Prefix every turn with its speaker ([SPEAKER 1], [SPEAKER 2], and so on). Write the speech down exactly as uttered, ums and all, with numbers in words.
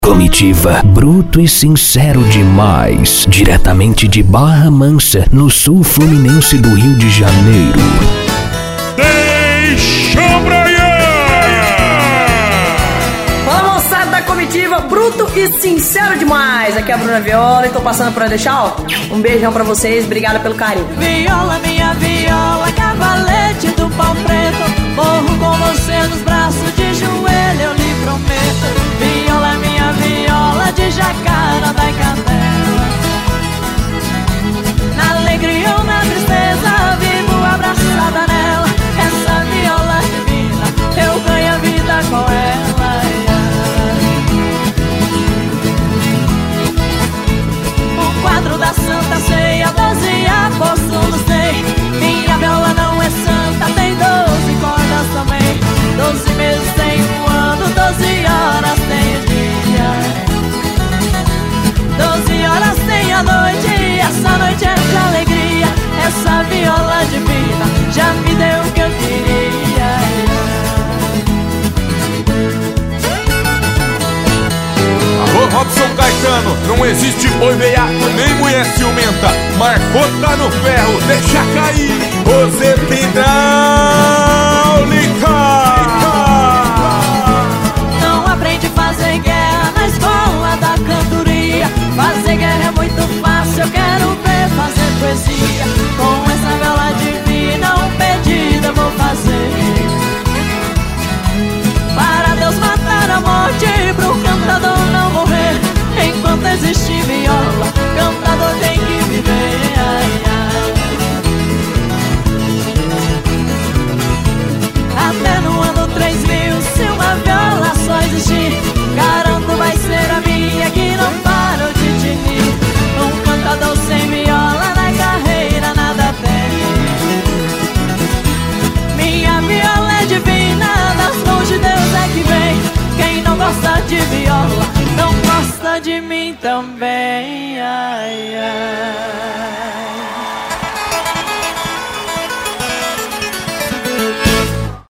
[SPEAKER 1] Comitiva, bruto e sincero demais, diretamente de Barra Mansa, no sul fluminense do Rio de Janeiro.
[SPEAKER 2] Deixa Brian!
[SPEAKER 3] Fala, moçada da Comitiva, bruto e sincero demais. Aqui é a Bruna Viola e tô passando pra deixar, ó, um beijão pra vocês, obrigada pelo carinho.
[SPEAKER 4] Viola, minha viola, cavalete do pau preto, morro com você nos braços, de joelho eu lhe prometo. Viola, minha viola, de jacaranda e canela, na alegria ou na tristeza, vivo abraçada nela. Essa viola divina, eu ganho a vida com ela. O quadro da Santa Ceia, doze apóstolos tem. Minha viola não é santa, tem doze cordas também. Doze meses tem um ano, doze horas tem o dia, doze horas tem a noite, e essa noite é de alegria. Essa viola divina já me deu o que eu queria.
[SPEAKER 2] Alô, Robson Caetano, não existe boi veiaco, nem mulher ciumenta. Marcou, tá no ferro, deixa cair. Você tem
[SPEAKER 4] Não aprende a fazer guerra na escola da cantoria. Fazer guerra é muito fácil, eu quero ver fazer poesia. Com essa viola divina um pedido eu vou fazer, para Deus matar a morte e pro cantador não morrer. Enquanto existe viola, cantador tem que viver. Ai, ai. Até no ano três mil, se uma viola só existir, garanto vai ser a minha que não paro de tinir. Um cantador sem viola na carreira nada tem. Minha viola é divina, das mãos de Deus é que vem. Quem não gosta de viola, não gosta de mim também.